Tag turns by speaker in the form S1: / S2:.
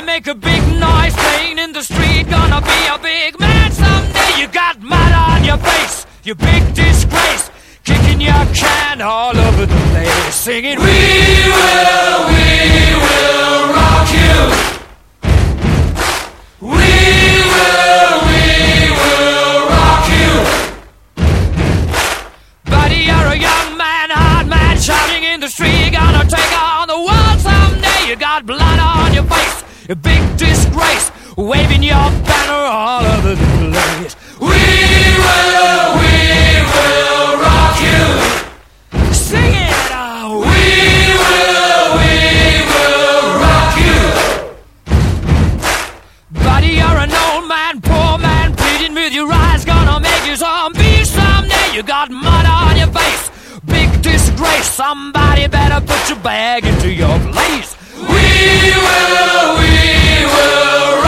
S1: make a big noise playing in the street. Gonna be a big man someday. You got mud on your face, you big disgrace. Kicking your can all over the place, singing, we will rock you. We will rock you. Buddy, you're a young man, hard man, shouting in the street. Gonna take on the world someday. You got blood on your face, a big disgrace, waving your banner all over the place. We will rock you. Sing it out. We will rock you. Buddy, you're an old man, poor man, pleading with your eyes. Gonna make you zombie someday. You got mud on your face, big disgrace. Somebody better put your bag into your place. We will